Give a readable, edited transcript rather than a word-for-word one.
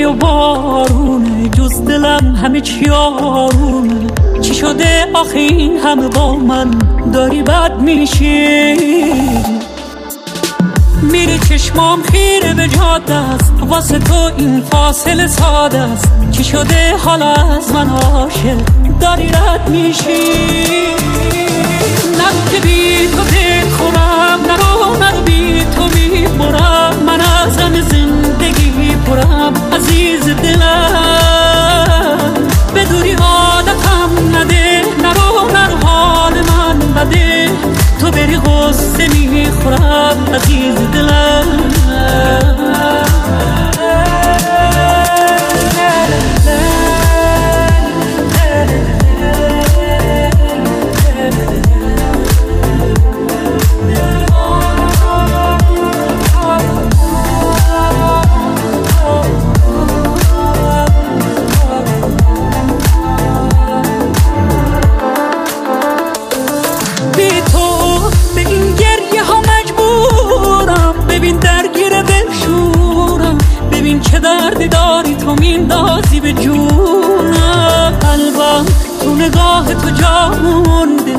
و بارونه، جز دلم همه چی آرومه. چی شده آخه این همه با من داری بد میشی؟ میری چشمام خیره به جاده است، واسه تو این فاصله ساده است. چی شده حالا از من عاشق داری رد میشی؟ نرو که بی تو دل خورم، نرو بی تو میبرم. من از غم زندگی پرم عزیز دلم، به دوری عادتم نده. نرو حال من بده، تو بری غصه میخورم عزیز دلم. چه دردی داری تو میندازی به جونم، قلبم تو نگاه تو جا مونده.